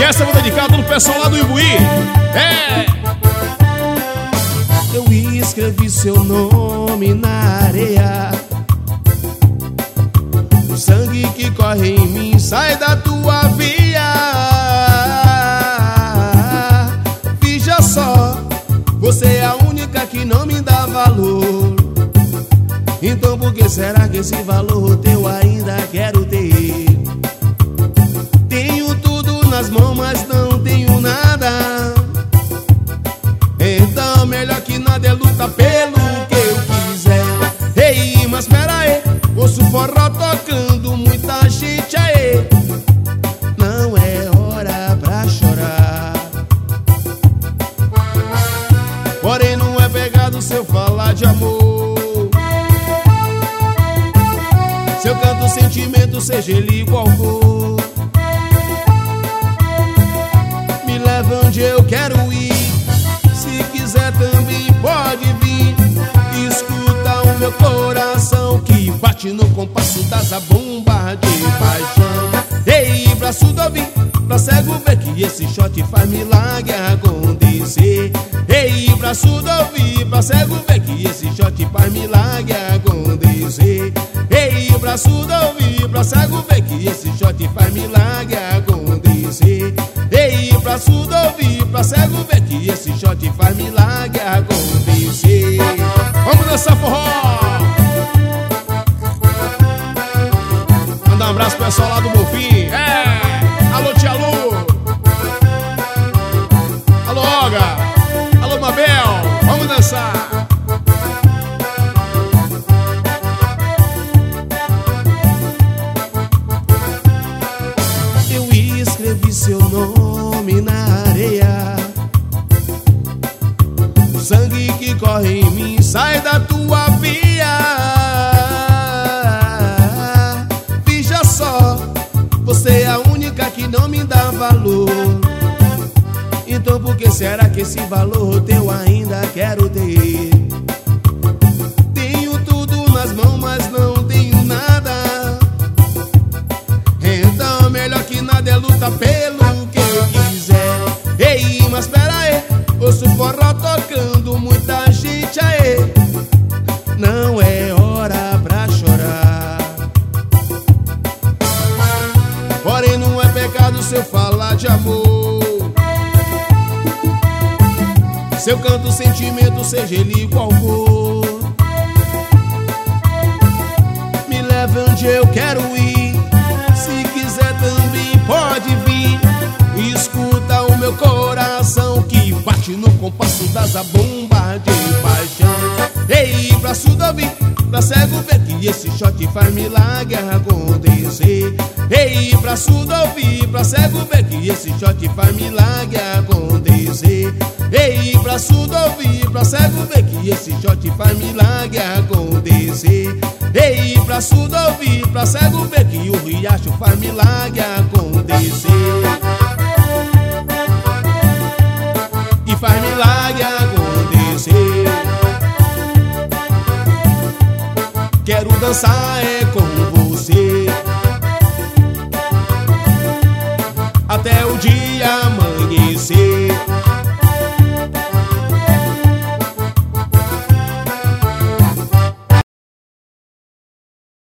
Essa eu vou dedicar todo o pessoal lá do Imbuí. Eu escrevi seu nome na areia. O sangue que corre em mim sai da tua veia. Veja só, você é a única que não me dá valor. Então por que será que esse valor teu ainda quero ter? Tenho tudo nas mãos, mas não tenho nada. Então melhor que nada é lutar pelo que eu quiser. Ei, mas pera aí, ouço forró tocando, muita gente aí. Não é hora pra chorar. Porém não é pegado se eu falar de amor. Se eu canto sentimento, seja ele qual for, me leva onde eu quero ir. Se quiser também pode vir. Escuta o meu coração que bate no compasso da zabumba de paixão. Ei, braço do ouvido, pra cego ver que esse shot faz milagre acontecer. Ei, braço do ouvido, pra cego ver que esse shot faz milagre acontecer. Ei, braço do ouvido, pra cego ver que esse shot faz milagre acontecer. Ei, braço do ouvido, pra cego ver que esse shot faz milagre acontecer. Vamos dançar forró. Mandar um abraço pro pessoal lá do Bonfim. Alô, tia Lu. Alô, Olga. Alô, Mabel. Vamos dançar. Eu escrevi seu nome na areia. O sangue que corre em mim sai da tua veia. Veja só, você é a única que não me dá valor. Então por que será que esse valor teu ainda quero ter? Tenho tudo nas mãos, mas não tenho nada. Então melhor que nada é lutar pelo que eu quiser. Ei, mas pera aí, ouço forró tocando, muita gente aí. Não é hora pra chorar. Porém não é pecado se eu falar de amor. Se eu canto sentimento, seja ele qual for, me leve onde eu quero ir. Se quiser também pode vir. Escuta o meu coração que bate no compasso da zabumba de paixão. Ei, braço do ouvido, pra cego ver que esse shot faz milagre acontecer. Ei, braço do ouvido, pra cego ver que esse shot faz milagre acontecer. Ei, braço do ouvido, pra cego ver que esse shot faz milagre acontecer. Ei, braço do ouvido, pra cego ver que o riacho faz milagre acontecer. E faz milagre acontecer. Quero dançar é com você até o dia